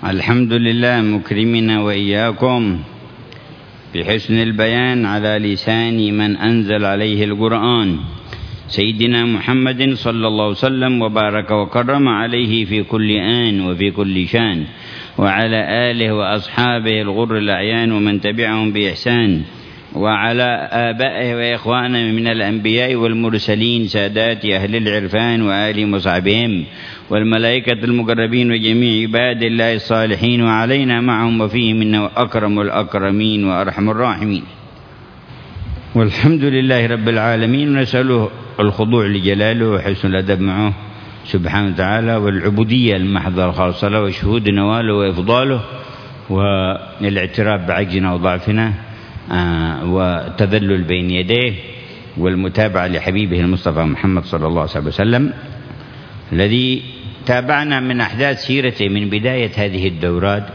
الحمد لله مكرمنا وإياكم بحسن البيان على لسان من أنزل عليه القرآن سيدنا محمد صلى الله عليه وسلم وبارك وكرم عليه في كل آن وفي كل شان، وعلى آله وأصحابه الغر الأعيان ومن تبعهم بإحسان، وعلى آبائه وإخوانه من الأنبياء والمرسلين سادات أهل العرفان وآلهم وصحبهم والملائكة المقربين وجميع عباد الله الصالحين، وعلينا معهم وفيهم إنه أكرم الأكرمين وأرحم الراحمين. والحمد لله رب العالمين، ونسأله الخضوع لجلاله وحسن الأدب معه سبحانه وتعالى، والعبودية المحضة الخالصة له، وشهود نواله وإفضاله، والاعتراف بعجزنا وضعفنا، وتذلل بين يديه، والمتابعة لحبيبه المصطفى محمد صلى الله عليه وسلم الذي تابعنا من أحداث سيرته من بداية هذه الدورات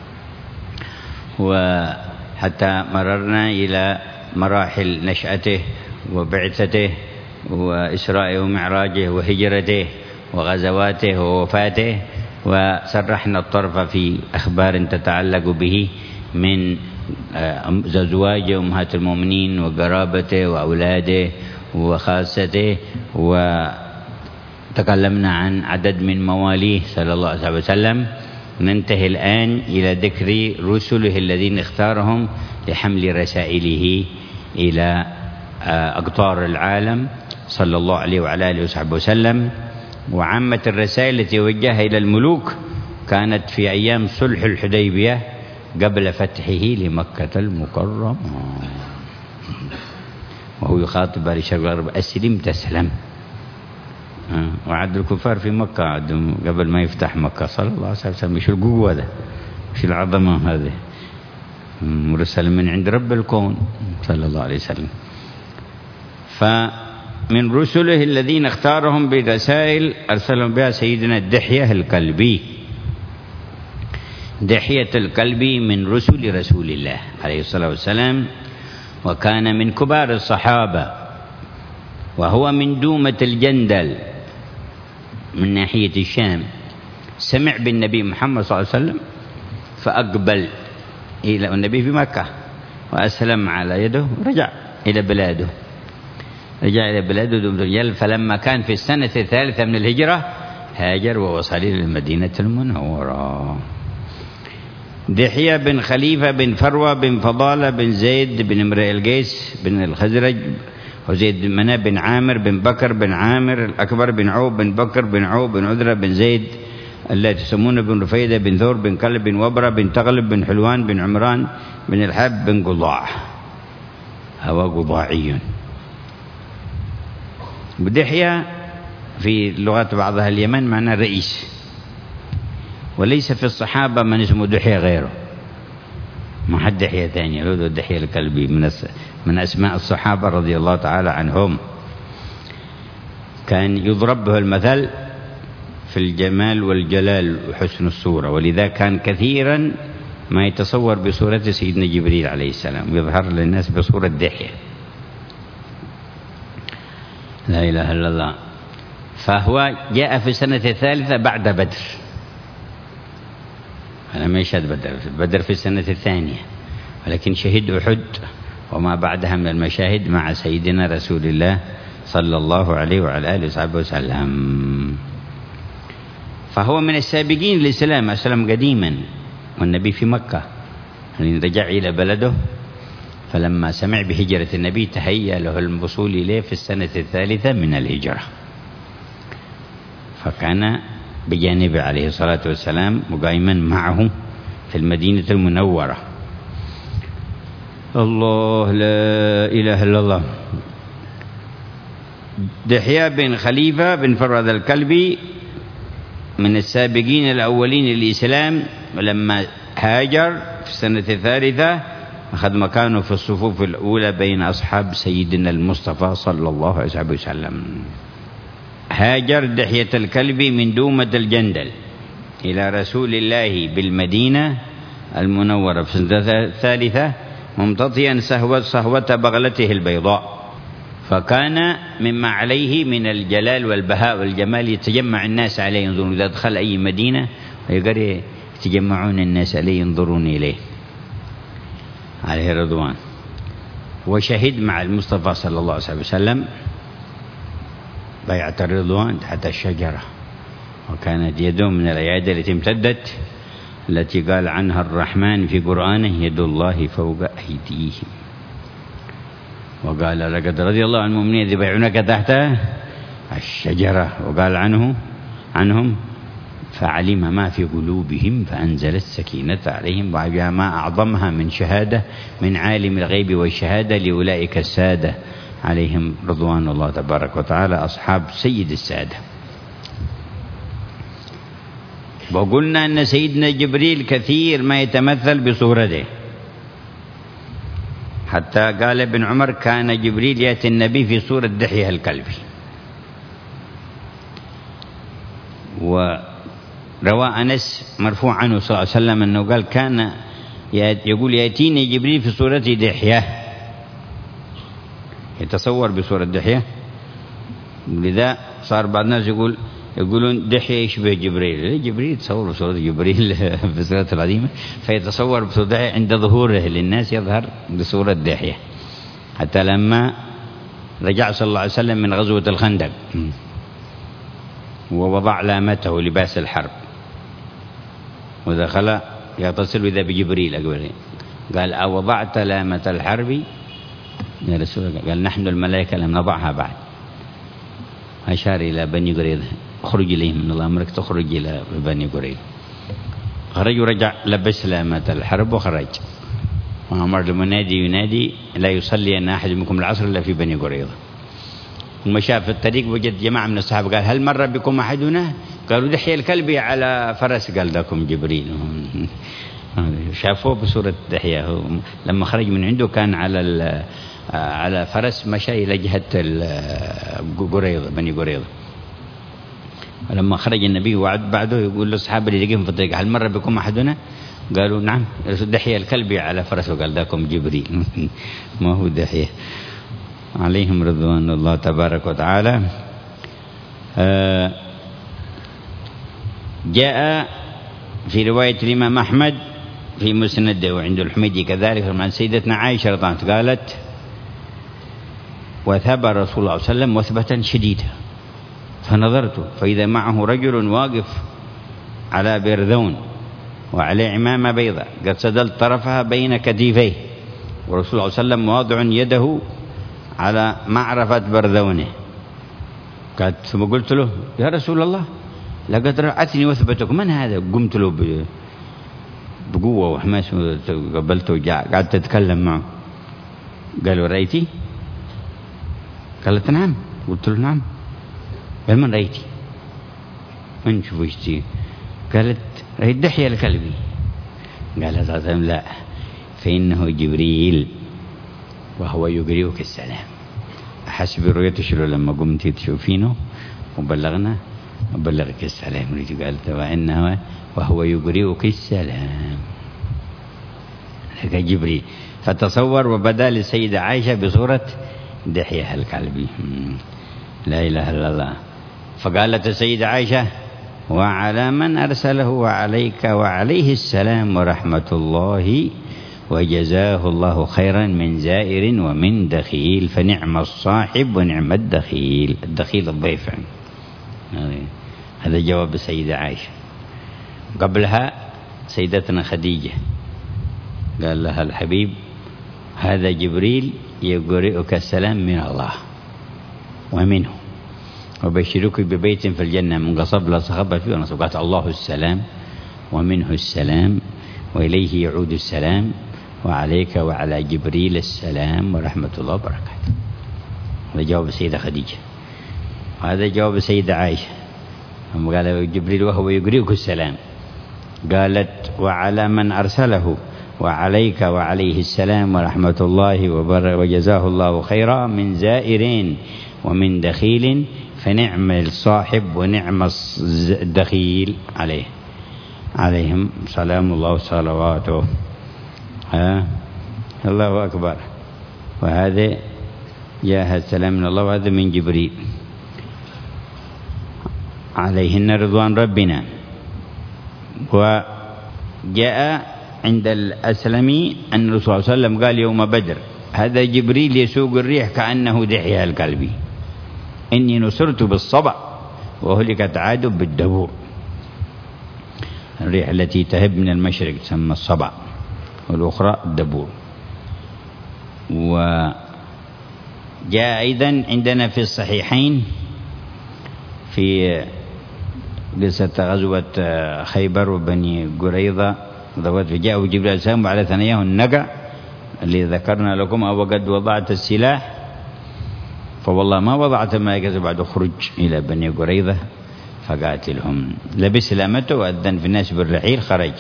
وحتى مررنا إلى مراحل نشأته وبعثته وإسراءه ومعراجه وهجرته وغزواته ووفاته، وسرحنا الطرف في أخبار تتعلق به من زواجه أمهات المؤمنين وقرابته وأولاده وخاصته، وتكلمنا عن عدد من مواليه صلى الله عليه وسلم. ننتهي الآن إلى ذكر رسله الذين اختارهم لحمل رسائله إلى أقطار العالم صلى الله عليه وعلى آله وصحبه وسلم. وعامة الرسائل التي وجهها إلى الملوك كانت في أيام صلح الحديبية قبل فتحه لمكة المكرمة، وهو يخاطب أهل الشرق والغرب: أسلم تسلم. وعد الكفار في مكة قبل ما يفتح مكة صلى الله عليه وسلم. مش القوة ده، مش العظمة هذه، مرسل من عند رب الكون صلى الله عليه وسلم. فمن رسله الذين اختارهم برسائل أرسلهم بها سيدنا دحية الكلبي. دحية الكلبي من رسول الله عليه الصلاة والسلام، وكان من كبار الصحابة، وهو من دومة الجندل من ناحية الشام. سمع بالنبي محمد صلى الله عليه وسلم فأقبل إلى النبي في مكة وأسلم على يده، رجع إلى بلاده. فلما كان في السنة الثالثة من الهجرة هاجر ووصل إلى المدينة المنورة. دحية بن خليفة بن فروة بن فضالة بن زيد بن امرئ القيس بن الخزرج، وزيد بن منى بن عامر بن بكر بن عامر الأكبر بن عوب بن بكر بن عوب بن عذرة بن زيد التي تسمون بن رفيدة بن ثور بن كلب بن وبرة بن تغلب بن حلوان بن عمران بن الحب بن قضاع. هو قضاعي. بدحية في لغات بعضها اليمن معناه رئيس، وليس في الصحابة من اسمه دحية غيره، ما حد دحية ثاني، هو دحية الكلبي من أسماء الصحابة رضي الله تعالى عنهم. كان يضرب به المثل في الجمال والجلال وحسن الصورة، ولذا كان كثيرا ما يتصور بصورة سيدنا جبريل عليه السلام، يظهر للناس بصورة دحية. لا إله إلا الله. فهو جاء في السنة الثالثة بعد بدر، أنا ما يشهد بدر في السنة الثانية، ولكن شهد أحد وما بعدها من المشاهد مع سيدنا رسول الله صلى الله عليه وعلى آله وصحبه وسلم. فهو من السابقين للإسلام، أسلم قديما والنبي في مكة، رجع إلى بلده. فلما سمع بهجرة النبي تهيأ له الوصول إليه في السنة الثالثة من الهجرة، فكان بجانبه عليه الصلاة والسلام مقيما معه في المدينة المنورة. الله لا إله إلا الله. دحية بن خليفة بن فرد الكلبي من السابقين الأولين للإسلام، ولما هاجر في السنة الثالثة أخذ مكانه في الصفوف الأولى بين أصحاب سيدنا المصطفى صلى الله عليه وسلم. هاجر دحية الكلبي من دومة الجندل إلى رسول الله بالمدينة المنورة في السنة الثالثة، ممتطيا صهوة بغلته البيضاء. فكان مما عليه من الجلال والبهاء والجمال يتجمع الناس عليه، ينظرون إذا دخل أي مدينة ويقدر يتجمعون الناس عليه ينظرون إليه عليه رضوان. وشهد مع المصطفى صلى الله عليه وسلم بيعة الرضوان تحت الشجرة، وكانت يده من الأيادي التي امتدت التي قال عنها الرحمن في قرآنه يد الله فوق أيديهم. وقال لقد رضي الله عن المؤمنين إذ يبايعونك تحت الشجرة، وقال عنهم فعلم ما في قلوبهم فأنزل السكينة عليهم وعلم ما أعظمها من شهادة من عالم الغيب والشهادة لأولئك السادة عليهم رضوان الله تبارك وتعالى أصحاب سيد السادة. وقلنا أن سيدنا جبريل كثير ما يتمثل بصورته، حتى قال ابن عمر كان جبريل يأتي النبي في صورة دحية الكلبي. وروى أنس مرفوع عنه صلى الله عليه وسلم أنه قال كان يقول يأتيني جبريل في صورة دحية، يتصور بصورة دحية. لذا صار بعض الناس يقولون دحية يشبه جبريل. جبريل يتصور بصورة جبريل بصورة العظيمة، فيتصور بصورة دحية عند ظهوره للناس يظهر بصورة دحية. حتى لما رجع صلى الله عليه وسلم من غزوة الخندق ووضع لامته لباس الحرب ودخل يتصل بذا بجبريل قال أوضعت لامة الحرب يا رسول الله؟ قال نحن الملائكة لم نضعها بعد. أشار إلى بني قريظة اخرج إليهم من الله أمرك تخرج إلى بني قريظة. خرج ورجع لبس لامة الحرب وخرج، وأمر المنادي ينادي لا يصلي أن أحد منكم العصر إلا في بني قريظة. ومشى في الطريق وجد جماعة من الصحابة قال هل مر بكم أحدنا؟ قالوا دحية الكلبي على فرس. قال ذاكم جبريل. شافوه بصورة دحية. لما خرج من عنده كان على فرس مشى إلى جهة قريظة بني قريظة. ولما خرج النبي وعد بعده يقول للصحابة اللي لقيهم في الطريق هل مر بكم أحدنا؟ قالوا نعم دحية الكلبي على فرس. وقال ذاكم جبريل ما هو دحية عليهم رضوان الله تبارك وتعالى. جاء في رواية الإمام أحمد في مسنده وعند الحميدي كذلك عن سيدتنا عائشة رضي الله عنها قالت وثب رسول الله صلى الله عليه وسلم وثبة شديدة فنظرت فإذا معه رجل واقف على برذون وعليه عمامة بيضاء قد سدلت طرفها بين كتفيه، ورسول الله صلى الله عليه وسلم واضع يده على معرفة برذونه. قالت ثم قلت له يا رسول الله لقد رأتني وثبتك من هذا؟ قمت له بقوة وحماس قبلته وجاء قعدت تتكلم معه. قالوا رأيتي؟ قالت نعم. قلت له نعم. قال من رأيتي؟ من شفتي؟ قالت رأيت دحية الكلبي. قال صلى الله عليه وسلم لا فإنه جبريل وهو يقرئك السلام. أحسب رؤيته شلو لما قمت تشوفينه وبلغنا وبلغك السلام. قالت وإنه وهو يقرئك السلام هذا جبريل. فتصور وبدا للسيدة عائشة بصورة دحية الكلبي. لا إله إلا الله. فقالت السيدة عائشة وعلى من أرسله وعليك وعليه السلام ورحمة الله وجزاه الله خيرا من زائر ومن دخيل فنعم الصاحب ونعم الدخيل. الدخيل الضيف. هذا جواب السيدة عائشة. قبلها سيدتنا خديجة قال لها الحبيب هذا جبريل يقرئك السلام من الله ومنه وبشرك ببيت في الجنة من قصب لا صخب فيه ونصب. قالت الله السلام ومنه السلام وإليه يعود السلام وعليك وعلى جبريل السلام ورحمة الله وبركاته. هذا جواب السيدة خديجة. وهذا جواب السيدة عائشة. هم قال جبريل وهو يقرئك السلام. قالت وعلى من أرسله وعليك وعليه السلام ورحمة الله وجزاه الله خيرا من زائرين ومن دخيل فنعم الصاحب ونعم الدخيل عليهم سلام الله وصلواته. الله أكبر. وهذا جاء السلام من الله وهذا من جبريل عليهن رضوان ربنا. جاء عند الأسلمي أن الرسول صلى الله عليه وسلم قال يوم بدر: هذا جبريل يسوق الريح كأنه دحية الكلب، إني نصرت بالصبع وهلكت عاد بالدبور. الريح التي تهب من المشرق تسمى الصبع، والأخرى الدبور. وجاء أيضا عندنا في الصحيحين في قصة غزوة خيبر وبني قريظة، جاءوا جبريل عليه السلام وعلى ثناياه النقع اللي ذكرنا لكم: أو قد وضعت السلاح؟ فوالله ما وضعت ما يكذب بعد. خرج إلى بني قريظة فقاتلهم. لبس لامته وأذن في الناس بالرحيل، خرج.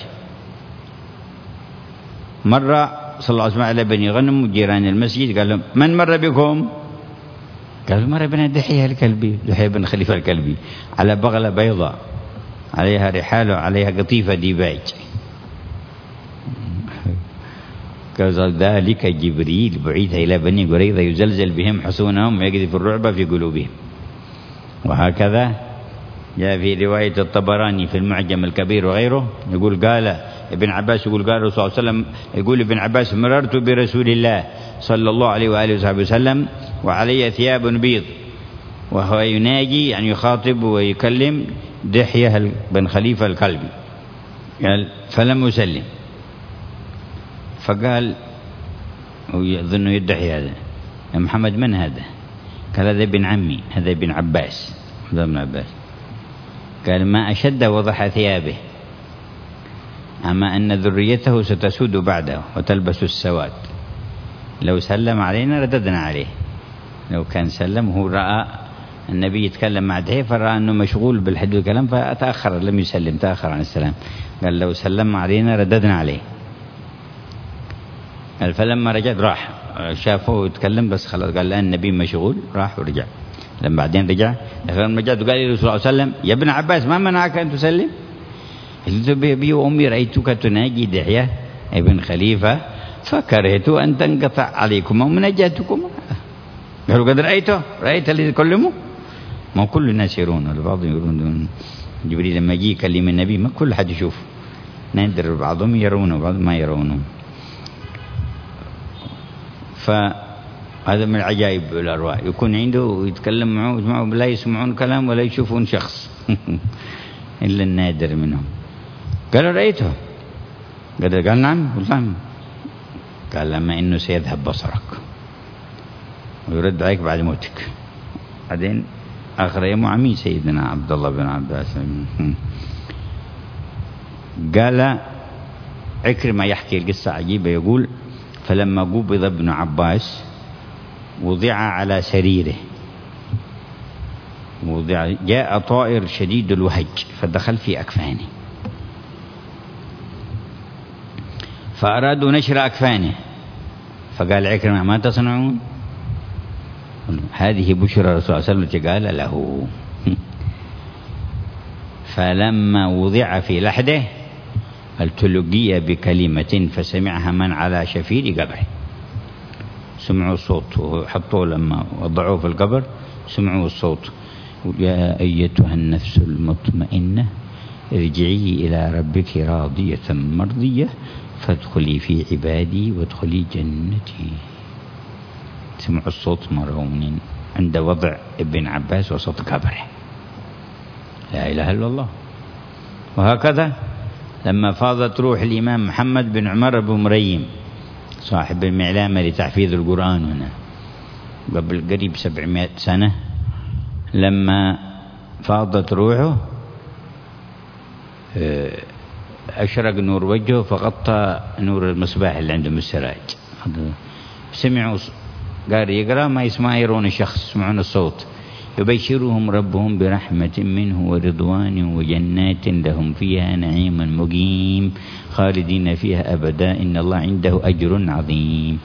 مرة صلى الله عليه وسلم على بني غنم وجيران المسجد، قال لهم: من مر بكم؟ قالوا: مر بنا دحية الكلبي، دحية بن خليفة الكلبي، على بغلة بيضاء عليها رحال وعليها قطيفة ديباج. قال: ذلك جبريل بعث إلى بني قريظة يزلزل بهم حصونهم ويقذف الرعب في قلوبهم. وهكذا جاء في رواية الطبراني في المعجم الكبير وغيره، يقول قال ابن عباس، يقول قال الرسول صلى الله عليه وسلم، يقول ابن عباس: مررت برسول الله صلى الله عليه وآله وصحبه وسلم وعلي ثياب بيض وهو يناجي، يعني يخاطب ويكلم دحية بن خليفة الكلبي. قال: فلم أسلم. فقال ويظن يدحي هذا: يا محمد من هذا؟ قال: هذا ابن عمي، هذا ابن عباس، هذا ابن عباس. قال: ما أشد وضح ثيابه، أما أن ذريته ستسود بعده وتلبس السواد. لو سلم علينا رددنا عليه. لو كان سلم، هو رأى النبي يتكلم مع دحية فرأى أنه مشغول بالحديث والكلام فتأخر، لم يسلم، تأخر عن السلام. قال: لو سلم علينا رددنا عليه. قال: فلما رجعت راح شافه يتكلم بس خلاص، قال: الآن النبي مشغول، راح ورجع. لما بعدين رجع، لما رجعت قال لي الرسول صلى الله عليه وسلم: يا ابن عباس ما منعك أن تسلم؟ قلت: بي وأمي رأيتك تناجي دحية ابن خليفة فكرهت أن تنقطع عليكم ومناجاتكم. قالوا: قد رأيت الذي يكلمه؟ ما كل الناس يرون، البعض يرون. جبريل لما يجي يكلم النبي ما كل حد يشوف، نادر بعضهم يرونه وبعضهم ما يرونه. فهذا من العجائب الأرواح، يكون عنده ويتكلم معه لا يسمعون كلام ولا يشوفون شخص إلا النادر منهم. قالوا: رأيته؟ قال: نعم. قلت: نعم. قال: لما إنه سيذهب بصرك ويرد عليك بعد موتك. بعدين آخر يوم عمي سيدنا عبد الله بن عباس. قال عكرمة يحكي القصة عجيبة، يقول: فلما قبض ابن عباس وضع على سريره، جاء طائر شديد الوهج فدخل في أكفانه، فأرادوا نشر أكفانه، فقال عكرمة: ما تصنعون؟ هذه بشرى الرسول صلى الله عليه وسلم قال له. فلما وضع في لحده التلقي بكلمة فسمعها من على شفير قبره. سمعوا الصوت وحطوه، لما وضعوه في القبر سمعوا الصوت: يا أيتها النفس المطمئنة ارجعي إلى ربك راضية مرضية فادخلي في عبادي وادخلي جنتي. سمعوا الصوت مرون عند وضع ابن عباس وسط قبره. لا إله إلا الله. وهكذا لما فاضت روح الإمام محمد بن عمر بن مريم صاحب المعلامة لتحفيظ القرآن هنا قبل قريب 700 سنة، لما فاضت روحه أشرق نور وجهه فغطى نور المصباح اللي عندهم السراج. سمعوا قال يقرأ ما يسمع، يرون الشخص، يسمعون الصوت: يبشرهم ربهم برحمة منه ورضوان وجنات لهم فيها نعيم مقيم خالدين فيها أبدا إن الله عنده أجر عظيم.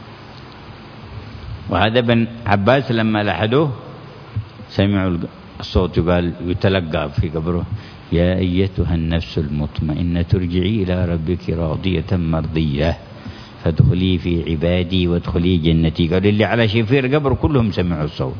وهذا ابن عباس لما لحدوه سمعوا الصوت قال يتلقى في قبره: يا أيتها النفس المطمئنة ارجعي إلى ربك راضية مرضية فادخلي في عبادي وادخلي جنتي. قال اللي على شفير قبر كلهم سمعوا الصوت.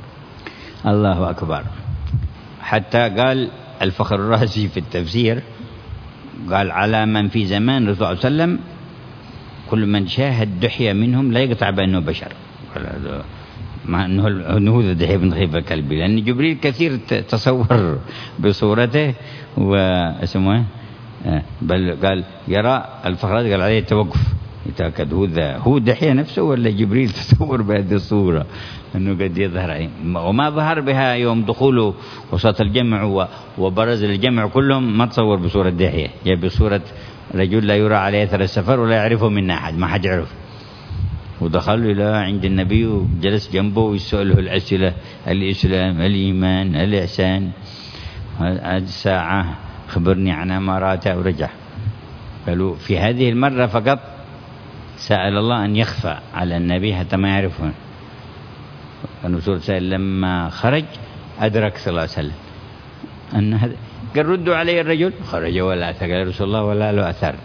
الله أكبر. حتى قال الفخر الرازي في التفسير قال على من في زمان الرسول صلى الله عليه وسلم كل من شاهد دحية منهم لا يقطع بأنه بشر، مع أنه هو دحية بن خليفة الكلبي، لأن جبريل كثير تصور بصورته واسمه بل قال يرى الفخرات، قال عليه التوقف يتأكد هو دحية نفسه ولا جبريل تصور بهذه الصورة أنه قد يظهر، وما ظهر بها يوم دخوله وسط الجمع وبرز الجمع كلهم، ما تصور بصورة دحية، جاء بصورة رجل لا يرى عليه أثر السفر ولا يعرفه منا أحد، ما حد يعرف. ودخل إلى عند النبي وجلس جنبه ويسأله الأسئلة: الإسلام، الإيمان، الإحسان، الساعة، خبرني عن أماراتها، ورجع. قالوا في هذه المرة فقط سأل الله أن يخفى على النبي حتى ما يعرفه. الرسول صلى الله عليه وسلم لما خرج أدرك صلى الله عليه وسلم أن هذا، قال ردوا علي الرجل، خرج ولا أثر، قال رسول الله ولا له أثر.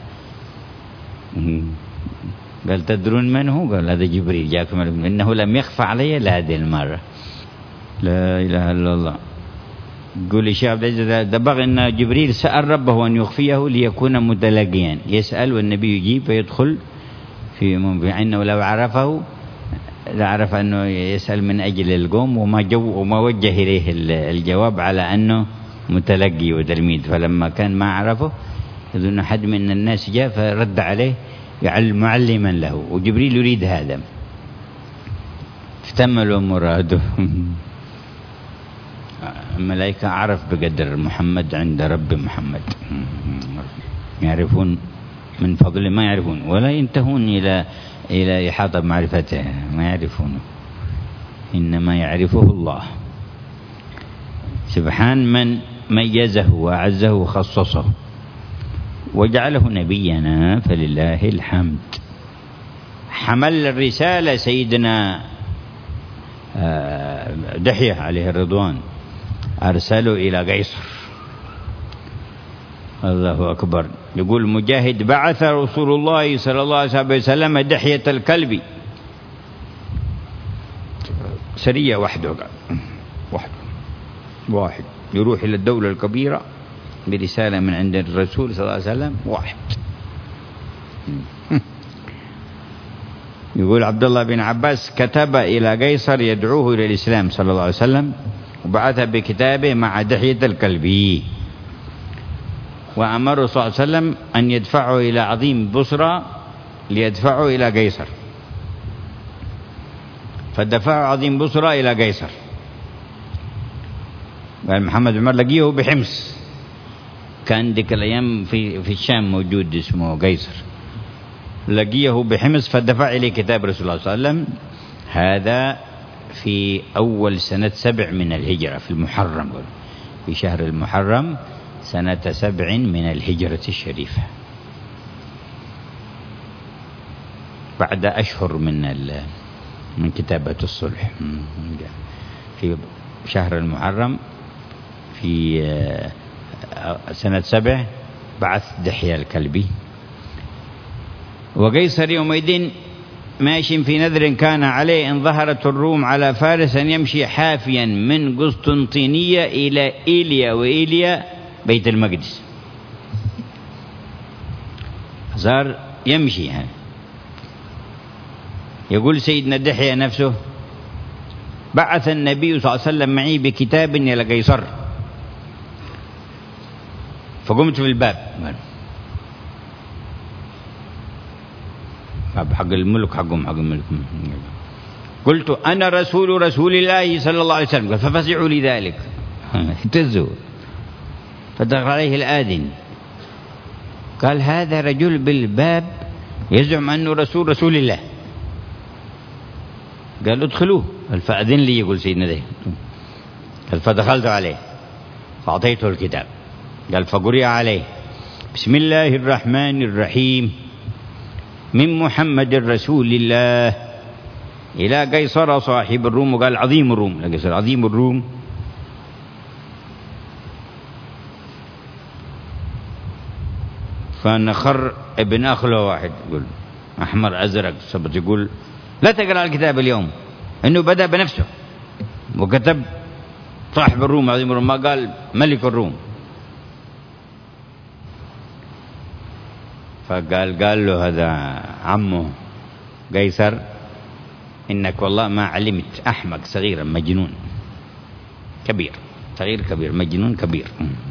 قال تدرون من هو؟ قال هذا جبريل جاكم، إنه لم يخفى علي لهذه المرة. لا إله إلا الله. يقول الشيخ عبد العزيز دبغ أن جبريل سأل ربه أن يخفيه ليكون متلقيا، يسأل والنبي يجيب فيدخل في أنه لو عرفه لعرف أنه يسأل من أجل القوم وما وجه إليه الجواب على أنه متلقي وتلميذ. فلما كان ما عرفه يظن أحد من الناس جاء فرد عليه معلما له، وجبريل يريد هذا، اكتملوا مراده. الملائكة عرف بقدر محمد عند رب محمد، يعرفون من فضله ما يعرفون ولا ينتهون إلى إحاطة معرفته، ما يعرفونه، إنما يعرفه الله سبحان من ميزه وأعزه وخصصه وجعله نبينا، فلله الحمد. حمل الرسالة سيدنا دحية عليه الرضوان، أرسله إلى قيصر. الله أكبر. يقول مجاهد: بعث رسول الله صلى الله عليه وسلم دحية الكلبي سرية وحده، واحد يروح إلى الدولة الكبيرة برسالة من عند الرسول صلى الله عليه وسلم، واحد. يقول عبد الله بن عباس: كتب إلى قيصر يدعوه إلى الإسلام صلى الله عليه وسلم، وبعث بكتابه مع دحية الكلبي، وأمر صلى الله عليه وسلم أن يدفعه إلى عظيم بصرى ليدفعه إلى قيصر، فدفعه عظيم بصرى إلى قيصر. قال محمد بن عمر لقيه بحمص، كان ذيك الأيام في الشام موجود اسمه قيصر، لقيه بحمص فدفع إليه كتاب رسول الله صلى الله عليه وسلم. هذا في أول سنة 7 من الهجرة، في المحرم، في شهر المحرم سنة 7 من الهجرة الشريفة، بعد أشهر من كتابة الصلح، في شهر المحرم في سنة 7 بعث دحية الكلبي. وقيصر يومئذ ماش في نذر كان عليه إن ظهرت الروم على فارس أن يمشي حافيا من قسطنطينية إلى إيليا، وإيليا بيت المقدس، صار يمشي. يقول سيدنا دحية نفسه: بعث النبي صلى الله عليه وسلم معي بكتاب إلى قيصر، فقمت في الباب حق الملك، حقهم حق الملك، قلت: أنا رسول الله صلى الله عليه وسلم، ففزعوا لذلك، اهتزوا. فدخل عليه الآذن، قال: هذا رجل بالباب يزعم أنه رسول الله. قال: ادخلوه. قال: فأذن لي. يقول سيدنا ده، قال: فدخلت عليه فأعطيته الكتاب، قال: فقرئ عليه: بسم الله الرحمن الرحيم، من محمد رسول الله إلى قيصر صاحب الروم. وقال: عظيم الروم، لقيصر عظيم الروم. فنخر ابن أخله واحد يقول أحمر أزرق صبت، يقول: لا تقرأ الكتاب اليوم، إنه بدأ بنفسه وكتب صاحب الروم عظيم الروم، ما قال ملك الروم. قال له هذا عمه قيصر: إنك والله ما علمت، أحمق صغيرا مجنون كبير، صغير كبير مجنون كبير،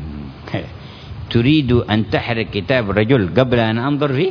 تريد أن تحرق كتاب رجل قبل أن أنظر فيه؟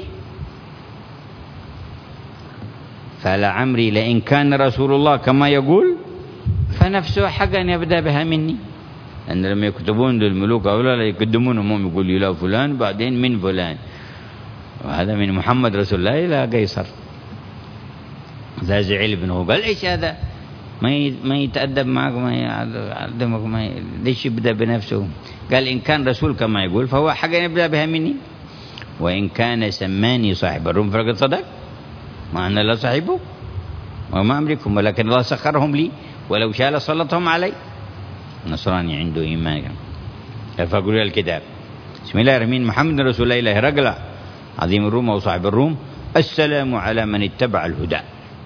فلعمري لئن كان رسول الله كما يقول فنفسه حق أن يبدأ بها مني. أن لما يكتبون للملوك أولا يقدمونهم، هم يقول إلى فلان بعدين من فلان، وهذا من محمد رسول الله إلى قيصر. ذا زعل ابنه قال: إيش هذا؟ ما يتأدب معك، ما يعلمك، ليش يبدأ بنفسه؟ قال: إن كان رسول كما يقول فهو حق أن يبدأ بها مني، وإن كان سماني صاحب الروم فقد صدق، ما أنا لا صاحبه وما أملكهم، ولكن الله سخرهم لي، ولو شاء لسلطهم علي. نصراني عنده إيمان. فقولوا الكتاب: بسم الله الرحمن الرحيم، محمد رسول الله إلى هرقل عظيم الروم أو صاحب الروم، السلام على من اتبع الهدى.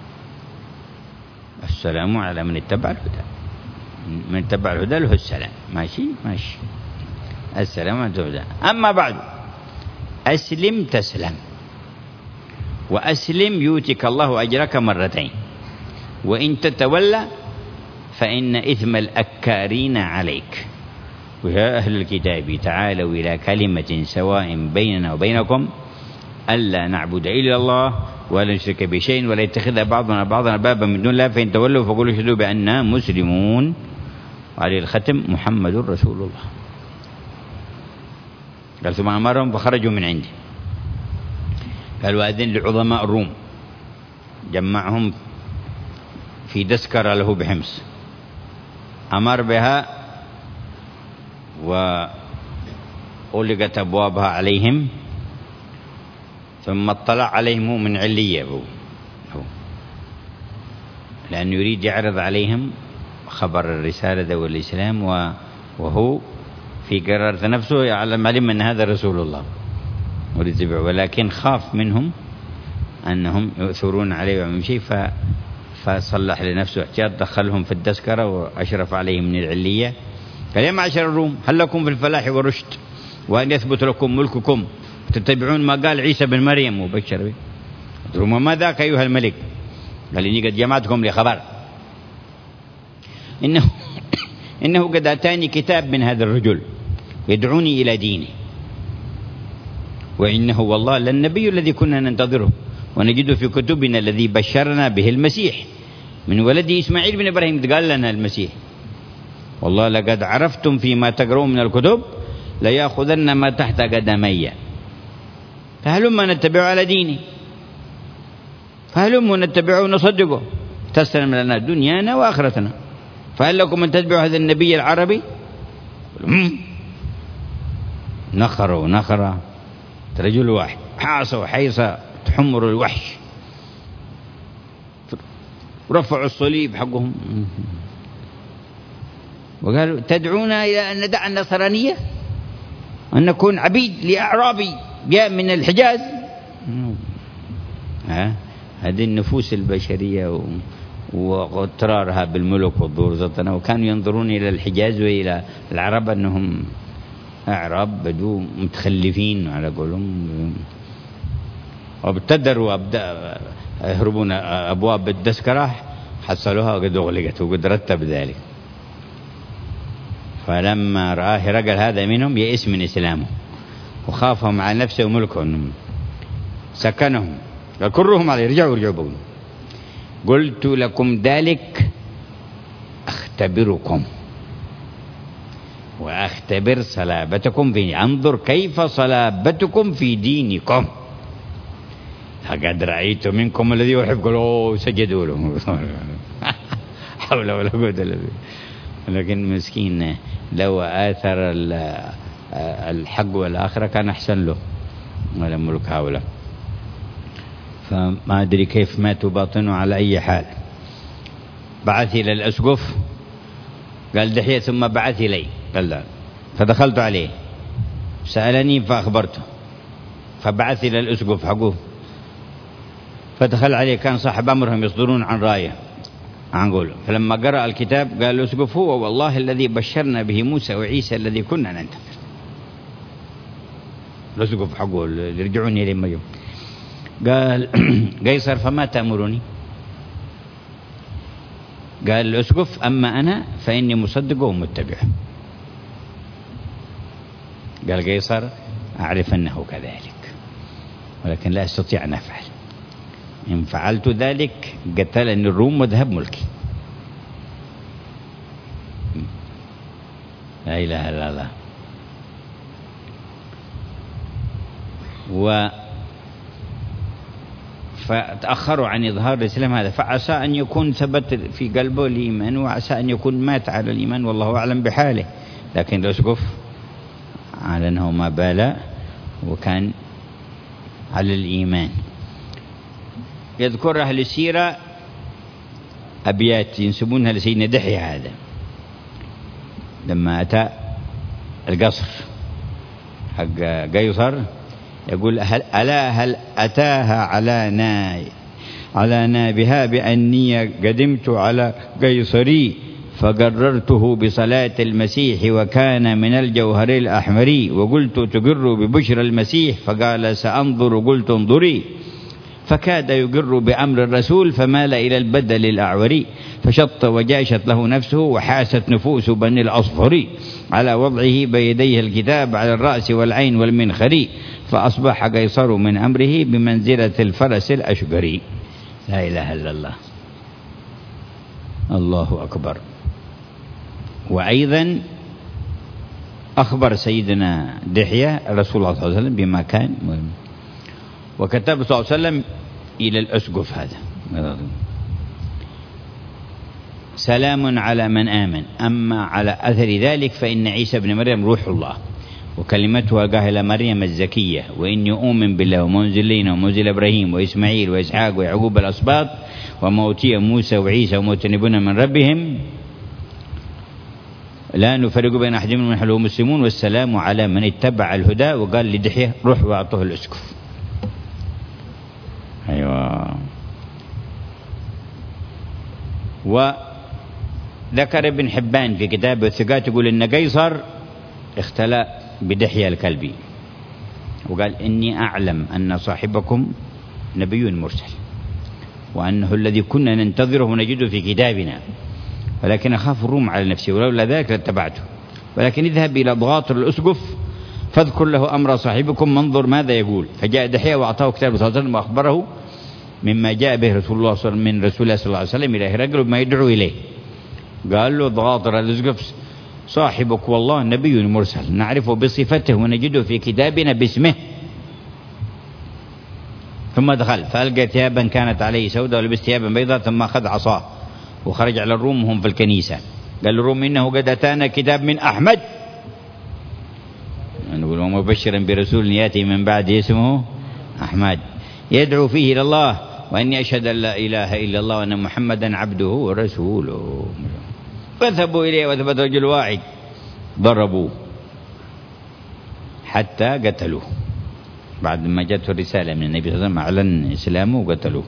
السلام على من اتبع الهدى، من اتبع الهدى له السلام. ماشي ماشي، السلام على الهدى. أما بعد، أسلم تسلم، وأسلم يؤتك الله أجرك مرتين، وإن تتولى فإن إثم الأكارين عليك. ويا أهل الكتاب تعالوا إلى كلمة سواء بيننا وبينكم ألا نعبد إلا الله ولا نشرك بشيء ولا يتخذ بعضنا بعضا أربابا من دون الله، فإن تولوا فقولوا اشهدوا بأننا مسلمون. وعليه الختم: محمد رسول الله. قال: ثم أمرهم فخرجوا من عنده. قال: وأذن لعظماء الروم، جمعهم في دسكرة له بحمص، أمر بها وأغلقت أبوابها عليهم، ثم اطلع عليهم من علية لأنه يريد يعرض عليهم خبر الرسالة والإسلام، وهو في قرارة نفسه يعلم أن هذا رسول الله ولكن خاف منهم أنهم يؤثرون عليه ومن شيء، فصلح لنفسه احتياط، دخلهم في الدسكرة وأشرف عليهم من العلية. قال: يا معشر الروم، هل لكم في الفلاح والرشد وأن يثبت لكم ملككم تتبعون ما قال عيسى بن مريم وبشر به؟ الروم: ما ذاك أيها الملك؟ قال: إني قد جمعتكم لخبر، إنه قد أتاني كتاب من هذا الرجل يدعوني إلى دينه، وإنه والله للنبي الذي كنا ننتظره، ونجد في كتبنا الذي بشرنا به المسيح من ولد إسماعيل بن إبراهيم. قال لنا المسيح: والله لقد عرفتم فيما تقرؤون من الكتب ليأخذن ما تحت قدمي، فهلما نتبعه على دينه، فهلما نتبعه ونصدقه، تسلم لنا دنيانا وآخرتنا، فهل لكم أن تتبعوا هذا النبي العربي؟ نخروا رجل واحد، حاصوا حيصة تحمر الوحش، ورفعوا الصليب حقهم وقالوا: تدعونا إلى أن ندع النصرانية، أن نكون عبيد لأعرابي جاء من الحجاز؟ هذه النفوس البشرية واغترارها بالملك والظهور، وكانوا ينظرون إلى الحجاز وإلى العرب أنهم أعراب بدو متخلفين على قولهم، وابتدروا يهربون أبواب الدسكرة، حصلوها وقد أغلقت وقد رتب ذلك. فلما رآه هرقل هذا منهم يئس من إسلامه وخافهم على نفسه وملكهم، سكنهم، قال: كرهم عليه، رجعوا بقول: قلت لكم ذلك أختبركم وأختبر صلابتكم في، أنظر كيف صلابتكم في دينكم، لقد رأيت منكم الذي يحب. قالوا سجدوا له حول ولا قوة إلا بالله. لكن مسكين لو آثر الحق والآخرة كان أحسن له، ولا ملك هؤلاء. فما أدري كيف ماتوا باطنه. على أي حال بعث إلى الأسقف، قال: دحية ثم بعث إلي، قال: لا. فدخلت عليه سألني فأخبرته، فبعث إلى الأسقف حقه، فدخل عليه، كان صاحب أمرهم يصدرون عن راية عن قوله. فلما قرأ الكتاب قال الأسقف: هو والله الذي بشرنا به موسى وعيسى الذي كنا ننتظر. الأسقف حقه يرجعوني لما يوم. قال قيصر فما تأمرني؟ قال الأسقف أما أنا فإني مصدق ومتبع. قال قيصر أعرف أنه كذلك ولكن لا أستطيع أن أفعل، إن فعلت ذلك قتلني الروم وذهب ملكي. لا إله إلا الله. فتأخروا عن إظهار الإسلام هذا، فعسى أن يكون ثبت في قلبه الإيمان، وعسى أن يكون مات على الإيمان والله أعلم بحاله. لكن الأسقف على أنه ما بال وكان على الإيمان. يذكر أهل السيرة أبيات ينسبونها لسيدنا دحية هذا لما أتى القصر حق قيصر، يقول هل أتاها على بها بأني قدمت على قيصري فقررته بصلاة المسيح وكان من الجوهر الأحمر، وقلت تقر ببشر المسيح فقال سأنظر، قلت انظري، فكاد يقر بأمر الرسول فمال إلى البدل الأعوري، فشط وجاشت له نفسه وحاست نفوس بني الأصفر على وضعه بيديه الكتاب على الرأس والعين والمنخر، فأصبح قيصر من أمره بمنزلة الفرس الأشقر. لا إله إلا الله. الله أكبر. وأيضا أخبر سيدنا دحية رسول الله صلى الله عليه وسلم بما كان، وكتب صلى الله عليه وسلم إلى الأسقف هذا سلام على من آمن، أما على أثر ذلك فإن عيسى بن مريم روح الله وكلمته ألقاها إلى مريم الزكية، وإني أؤمن بالله ومنزل لنا ومنزل إبراهيم وإسماعيل وإسحاق ويعقوب الأسباط وما أوتي موسى وعيسى وما يتنبون من ربهم لا نفرق بين أحد منهم ونحن له مسلمون، والسلام على من اتبع الهدى. وقال لدحية روح وأعطوه الأسقف. أيوة. وذكر ابن حبان في كتابه الثقات يقول إن قيصر اختلى بدحية الكلبي وقال إني أعلم أن صاحبكم نبي مرسل وأنه الذي كنا ننتظره ونجده في كتابنا، ولكن أخاف الروم على نفسي ولولا ذلك لاتبعته، ولكن اذهب إلى ضغاطر الأسقف فاذكر له أمر صاحبكم وانظر ماذا يقول. فجاء دحية وأعطاه كتاب صلى الله عليه وسلم وأخبره مما جاء به رسول الله من رسول الله صلى الله عليه وسلم إلى هرقل بما يدعو إليه. قال له ضغاطر الأسقف صاحبك والله نبي مرسل نعرفه بصفته ونجده في كتابنا باسمه. ثم دخل فألقى ثيابا كانت عليه سوداء ولبس ثيابا بيضاء ثم أخذ عصاه وخرج على الروم وهم في الكنيسة. قال الروم إنه قد أتانا كتاب من أحمد، نقول ومبشرا برسول يأتي من بعد اسمه أحمد يدعو فيه إلى الله وأني أشهد أن لا إله إلا الله وأن محمدا عبده ورسوله. فذهبوا إليه وثبت رجل واحد ضربوه حتى قتلوه بعد ما جاءته الرسالة من النبي صلى الله عليه وسلم أعلن إسلامه وقتلوه.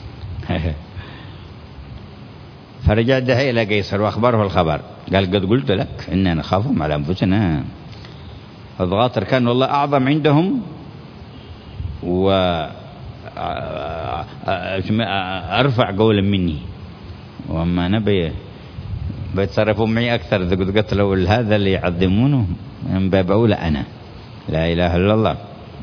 فرجع دحية إلى قيصر وأخبره الخبر، قال قد قلت لك إننا نخافهم على أنفسنا. الضغاطر كان والله أعظم عندهم وأرفع قولا مني، وأما أنا بيتصرفوا معي أكثر. إذا قد قتلوا هذا اللي يعظمونه من باب أولى أنا. لا إله إلا الله.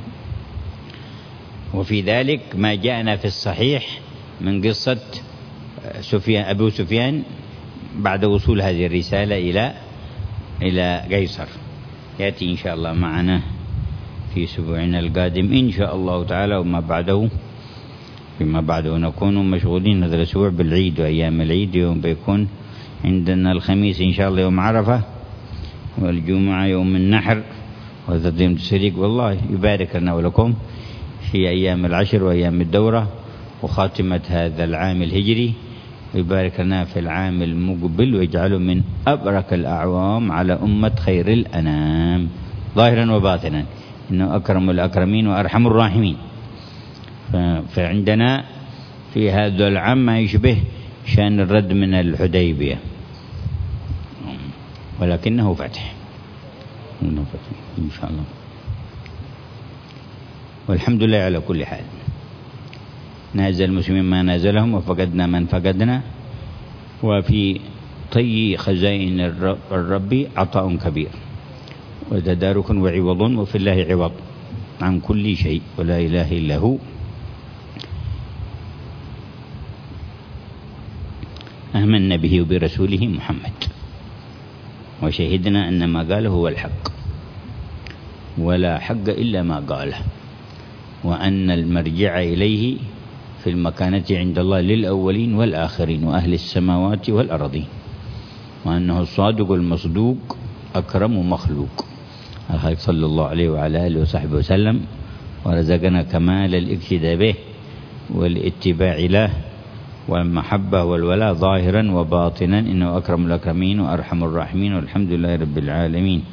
وفي ذلك ما جاءنا في الصحيح من قصة أبو سفيان بعد وصول هذه الرسالة إلى قيصر، يأتي إن شاء الله معنا في أسبوعنا القادم إن شاء الله تعالى. وما بعده فيما بعده نكون مشغولين هذا الأسبوع بالعيد وأيام العيد. يوم بيكون عندنا الخميس إن شاء الله يوم عرفة، والجمعة يوم النحر، وهذا يوم التشريق. والله يبارك لنا ولكم في أيام العشر وأيام الدورة وخاتمة هذا العام الهجري، ويبارك لنا في العام المقبل ويجعله من أبرك الأعوام على أمة خير الأنام ظاهرا وباطنا، إنه أكرم الأكرمين وأرحم الراحمين. فعندنا في هذا العام ما يشبه شأن الرد من الحديبية، ولكنه فتح إن شاء الله. والحمد لله على كل حال. نازل المسلمين ما نازلهم، وفقدنا من فقدنا، وفي طي خزائن الرب عطاء كبير وتدارك وعوض، وفي الله عوض عن كل شيء، ولا إله إلا هو. آمنا به وبرسوله محمد، وشهدنا أن ما قاله هو الحق، ولا حق إلا ما قاله، وأن المرجع إليه في المكانة عند الله للأولين والآخرين وأهل السماوات والأرضين، وأنه الصادق المصدوق أكرم مخلوق صلى الله عليه وعلى آله وصحبه وسلم، ورزقنا كمال الاقتداء به والاتباع له والمحبة والولاء ظاهرا وباطنا، إنه أكرم الأكرمين وأرحم الراحمين، والحمد لله رب العالمين.